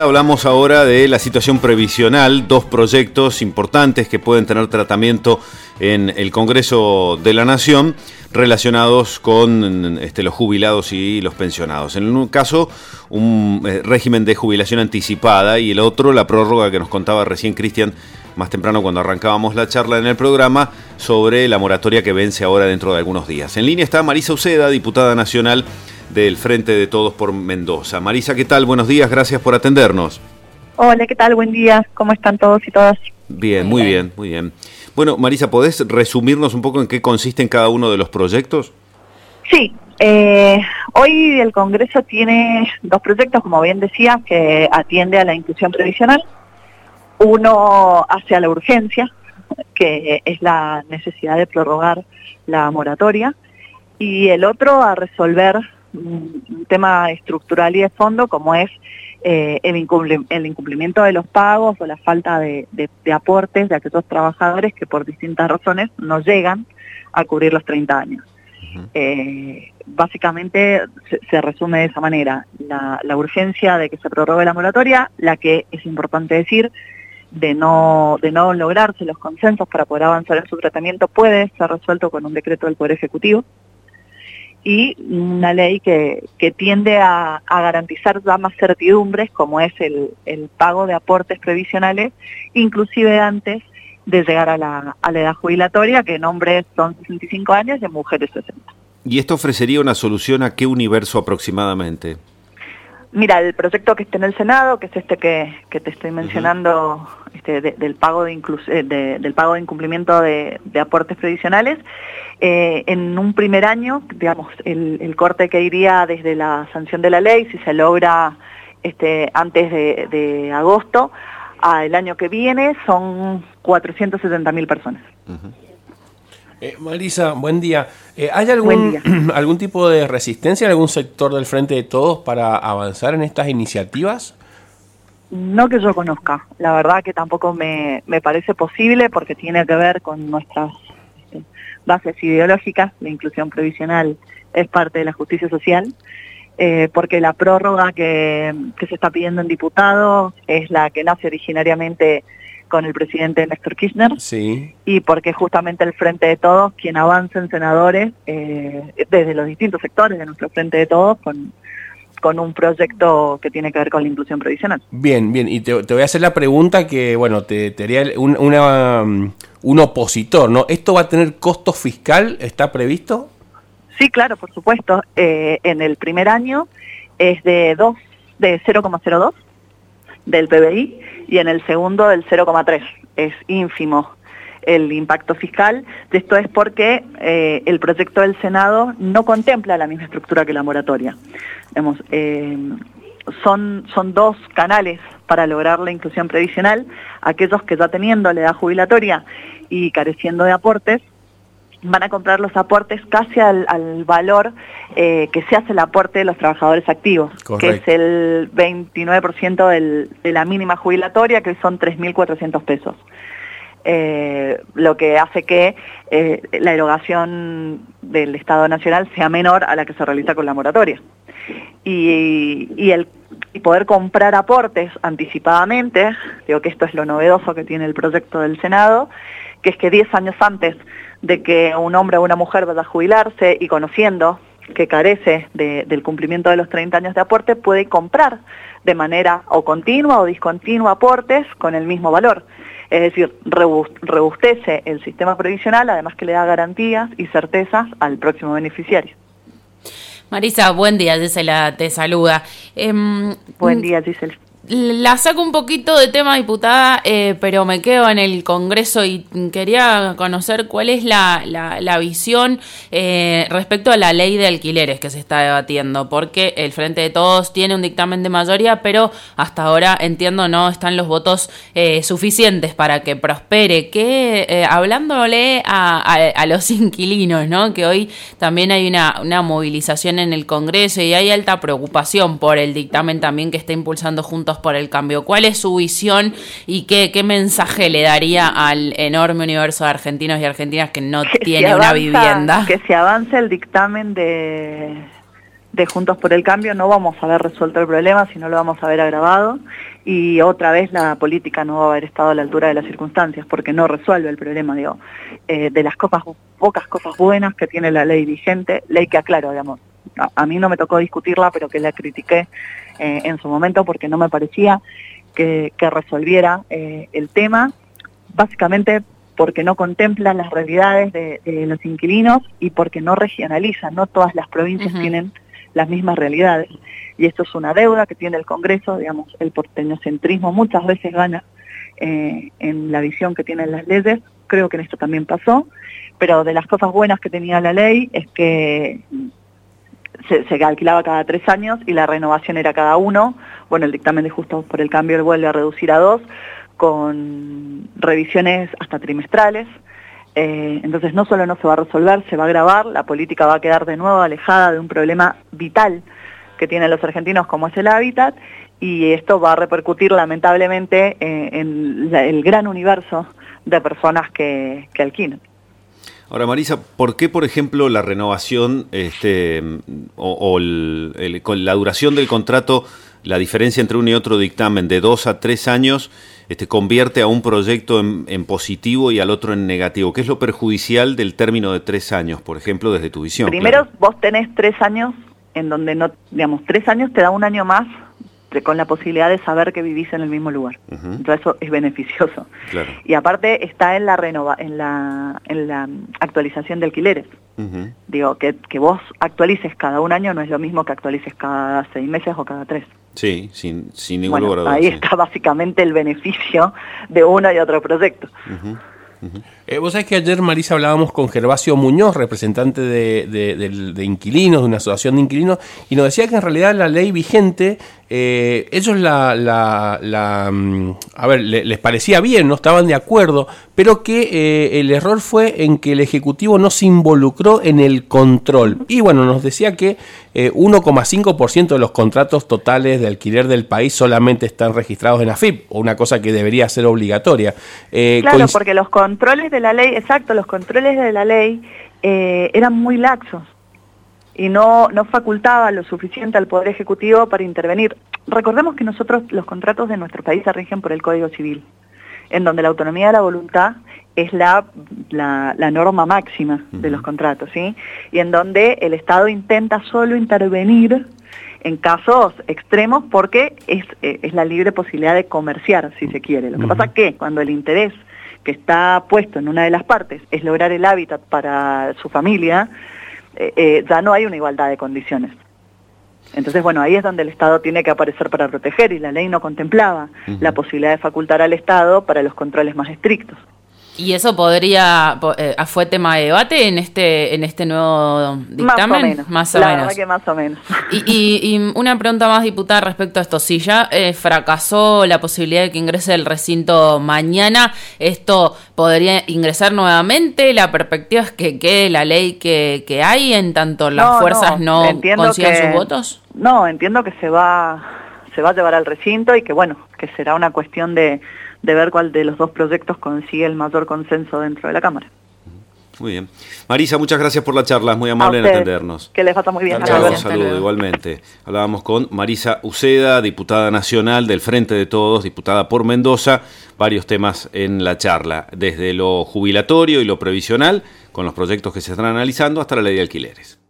Hablamos ahora de la situación previsional, dos proyectos importantes que pueden tener tratamiento en el Congreso de la Nación relacionados con los jubilados y los pensionados. En un caso, un régimen de jubilación anticipada y el otro, la prórroga que nos contaba recién Cristian más temprano cuando arrancábamos la charla en el programa sobre la moratoria que vence ahora dentro de algunos días. En línea está Marisa Uceda, diputada nacional del Frente de Todos por Mendoza. Marisa, ¿qué tal? Buenos días, gracias por atendernos. Hola, ¿qué tal? Buen día, ¿cómo están todos y todas? Bien, muy bien, muy bien. Bueno, Marisa, ¿podés resumirnos un poco en qué consisten cada uno de los proyectos? Sí, hoy el Congreso tiene dos proyectos, como bien decía, que atiende a la inclusión previsional. Uno hacia la urgencia, que es la necesidad de prorrogar la moratoria, y el otro a resolver un tema estructural y de fondo, como es el incumplimiento de los pagos o la falta de aportes de aquellos trabajadores que por distintas razones no llegan a cubrir los 30 años. Básicamente se resume de esa manera: la urgencia de que se prorrogue la moratoria, la que es importante decir, de no lograrse los consensos para poder avanzar en su tratamiento, puede ser resuelto con un decreto del Poder Ejecutivo, y una ley que tiende a garantizar ya más certidumbres, como es el pago de aportes previsionales, inclusive antes de llegar a la edad jubilatoria, que en hombres son 65 años y en mujeres 60. ¿Y esto ofrecería una solución a qué universo aproximadamente? Mira, el proyecto que está en el Senado, que es este que te estoy mencionando, del pago del pago de incumplimiento de aportes previsionales, en un primer año, digamos, el corte que iría desde la sanción de la ley, si se logra antes de agosto, al año que viene, son 470.000 personas. Marisa, buen día. ¿Hay algún tipo de resistencia en algún sector del Frente de Todos para avanzar en estas iniciativas? No que yo conozca. La verdad que tampoco me parece posible, porque tiene que ver con nuestras bases ideológicas. La inclusión previsional es parte de la justicia social, porque la prórroga que se está pidiendo en diputados es la que nace originariamente con el presidente Néstor Kirchner, sí, y porque justamente el Frente de Todos, quien avanza en senadores, desde los distintos sectores de nuestro Frente de Todos, con un proyecto que tiene que ver con la inclusión previsional. Bien, y te voy a hacer la pregunta que, bueno, te haría un opositor, ¿no? ¿Esto va a tener costo fiscal? ¿Está previsto? Sí, claro, por supuesto. En el primer año es de 0,02 del PBI, y en el segundo del 0,3. Es ínfimo el impacto fiscal. Esto es porque el proyecto del Senado no contempla la misma estructura que la moratoria. Son dos canales para lograr la inclusión previsional: aquellos que ya teniendo la edad jubilatoria y careciendo de aportes, van a comprar los aportes casi al valor que se hace el aporte de los trabajadores activos. Correcto. Que es el 29% de la mínima jubilatoria, que son 3.400 pesos. Lo que hace que la erogación del Estado Nacional sea menor a la que se realiza con la moratoria. Y poder comprar aportes anticipadamente, digo que esto es lo novedoso que tiene el proyecto del Senado, que es que 10 años antes de que un hombre o una mujer vaya a jubilarse y conociendo que carece del cumplimiento de los 30 años de aporte, puede comprar de manera o continua o discontinua aportes con el mismo valor. Es decir, robustece el sistema previsional, además que le da garantías y certezas al próximo beneficiario. Marisa, buen día, Gisela te saluda. Buen día, Gisela. La saco un poquito de tema, diputada, pero me quedo en el Congreso y quería conocer cuál es la visión respecto a la ley de alquileres que se está debatiendo, porque el Frente de Todos tiene un dictamen de mayoría, pero hasta ahora, entiendo, no están los votos suficientes para que prospere. Que hablándole a los inquilinos, ¿no? Que hoy también hay una movilización en el Congreso y hay alta preocupación por el dictamen también que está impulsando Juntos por el Cambio. ¿Cuál es su visión y qué mensaje le daría al enorme universo de argentinos y argentinas que no tiene una vivienda? Que si avanza el dictamen de Juntos por el Cambio, no vamos a haber resuelto el problema, sino lo vamos a ver agravado. y otra vez la política no va a haber estado a la altura de las circunstancias, porque no resuelve el problema, digo, de las pocas cosas buenas que tiene la ley vigente, ley que aclaro, digamos, a mí no me tocó discutirla, pero que la critiqué en su momento porque no me parecía que resolviera el tema, básicamente porque no contempla las realidades de los inquilinos y porque no regionaliza, no todas las provincias tienen las mismas realidades. Y esto es una deuda que tiene el Congreso, digamos, el porteñocentrismo muchas veces gana en la visión que tienen las leyes, creo que en esto también pasó, pero de las cosas buenas que tenía la ley es que se alquilaba cada 3 años y la renovación era cada 1, bueno, el dictamen de Justos por el Cambio lo vuelve a reducir a 2, con revisiones hasta trimestrales, entonces no solo no se va a resolver, se va a agravar, la política va a quedar de nuevo alejada de un problema vital que tienen los argentinos como es el hábitat, y esto va a repercutir lamentablemente en el gran universo de personas que alquilan. Ahora, Marisa, ¿por qué, por ejemplo, la renovación con la duración del contrato, la diferencia entre uno y otro dictamen de 2 a 3 años, convierte a un proyecto en positivo y al otro en negativo? ¿Qué es lo perjudicial del término de 3 años, por ejemplo, desde tu visión? Primero, vos tenés 3 años en donde no, digamos, 3 años te da un año más con la posibilidad de saber que vivís en el mismo lugar. Entonces eso es beneficioso. Claro. Y aparte está en la actualización de alquileres. Digo, que vos actualices cada 1 año no es lo mismo que actualices cada 6 meses o cada 3. Sí, sin ningún lugar a dudas. Ahí está básicamente el beneficio de uno y otro proyecto. Vos sabés que ayer, Marisa, hablábamos con Gervasio Muñoz, representante de inquilinos, de una asociación de inquilinos, y nos decía que en realidad la ley vigente, ellos les parecía bien, no estaban de acuerdo, pero que el error fue en que el Ejecutivo no se involucró en el control. Y bueno, nos decía que 1,5% de los contratos totales de alquiler del país solamente están registrados en AFIP, o una cosa que debería ser obligatoria. Claro, porque los controles de la ley, los controles de la ley eran muy laxos y no facultaba lo suficiente al Poder Ejecutivo para intervenir. Recordemos que nosotros, los contratos de nuestro país se rigen por el Código Civil, en donde la autonomía de la voluntad es la norma máxima de los contratos, ¿sí? Y en donde el Estado intenta solo intervenir en casos extremos porque es la libre posibilidad de comerciar, si se quiere. Lo que pasa es que cuando el interés que está puesto en una de las partes es lograr el hábitat para su familia, ya no hay una igualdad de condiciones. Entonces, bueno, ahí es donde el Estado tiene que aparecer para proteger, y la ley no contemplaba la posibilidad de facultar al Estado para los controles más estrictos. ¿Y eso fue tema de debate en este nuevo dictamen? Más o menos. Verdad que más o menos. Y una pregunta más, diputada, respecto a esto. Si ya fracasó la posibilidad de que ingrese el recinto mañana, ¿esto podría ingresar nuevamente? ¿La perspectiva es que quede la ley que hay, en tanto las fuerzas no consigan sus votos? No, entiendo que se va a llevar al recinto y que, bueno, que será una cuestión de ver cuál de los dos proyectos consigue el mayor consenso dentro de la Cámara. Muy bien. Marisa, muchas gracias por la charla, es muy amable en atendernos. Que les pasa muy bien. Un saludo, igualmente. Hablábamos con Marisa Uceda, diputada nacional del Frente de Todos, diputada por Mendoza, varios temas en la charla, desde lo jubilatorio y lo previsional, con los proyectos que se están analizando, hasta la ley de alquileres.